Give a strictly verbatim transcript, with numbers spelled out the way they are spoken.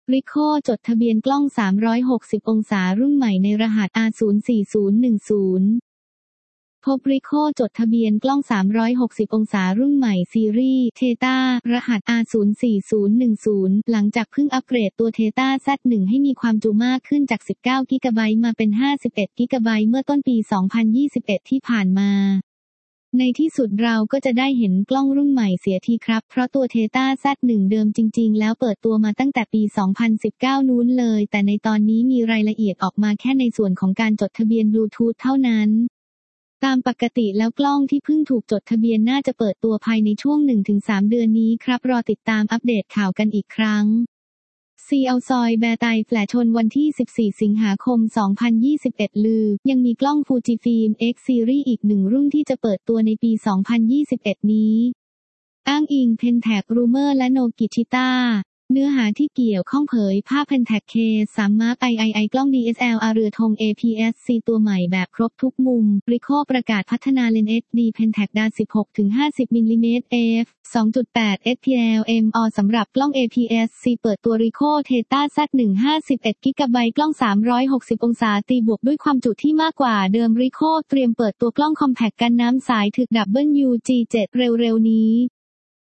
Ricoh จดทะเบียนกล้องสามร้อยหกสิบองศารุ่นใหม่ในรหัส อาร์ ศูนย์ สี่ ศูนย์ หนึ่ง ศูนย์ พบ Ricoh จดทะเบียนกล้องสามร้อยหกสิบองศารุ่นใหม่ซีรีส์ Theta รหัส อาร์ ศูนย์ สี่ ศูนย์ หนึ่ง ศูนย์ หลังจากเพิ่งอัปเกรดตัว Theta แซด หนึ่ง ให้มีความจุมากขึ้นจากสิบเก้ากิกะไบต์มาเป็นห้าสิบเอ็ดกิกะไบต์เมื่อต้นปีสองพันยี่สิบเอ็ดที่ผ่านมาในที่สุดเราก็จะได้เห็นกล้องรุ่นใหม่เสียทีครับเพราะตัว Theta แซด หนึ่ง เดิมจริงๆแล้วเปิดตัวมาตั้งแต่ปีสองพันสิบเก้านู้นเลยแต่ในตอนนี้มีรายละเอียดออกมาแค่ในส่วนของการจดทะเบียนบลูทูธเท่านั้นตามปกติแล้วกล้องที่เพิ่งถูกจดทะเบียนน่าจะเปิดตัวภายในช่วง หนึ่งถึงสาม เดือนนี้ครับรอติดตามอัปเดตข่าวกันอีกครั้งซีเอาซอยแบร์ไตแฟลชชนวันที่สิบสี่สิงหาคมสองพันยี่สิบเอ็ดลือยังมีกล้อง Fujifilm X Series อีกหนึ่งรุ่นที่จะเปิดตัวในปีสองพันยี่สิบเอ็ดนี้อ้างอิง Pentax Rumor และ Nokishita เนื้อหาที่เกี่ยวข้องเผยภาพ Pentax เค สาม Mark ไอ ไอ ไอ กล้อง ดี เอส แอล อาร์ เรือธง เอ พี เอส ซี ตัวใหม่แบบครบทุกมุม Ricoh ประกาศพัฒนาเลนส์ เอช ดี Pentax ดา สิบหกถึงห้าสิบ มิลลิเมตร เอฟ สองจุดแปด เอส พี แอล เอ็ม ออ สำหรับกล้อง เอ พี เอส ซี เปิดตัว Ricoh Theta แซด หนึ่ง ห้าสิบเอ็ดกิกะไบต์กล้องสามร้อยหกสิบองศาตีบวกด้วยความจุที่มากกว่าเดิม Ricoh เตรียมเปิดตัวกล้องคอมแพคกันน้ำสายถึก ดับเบิลยู จี เจ็ด เร็วๆนี้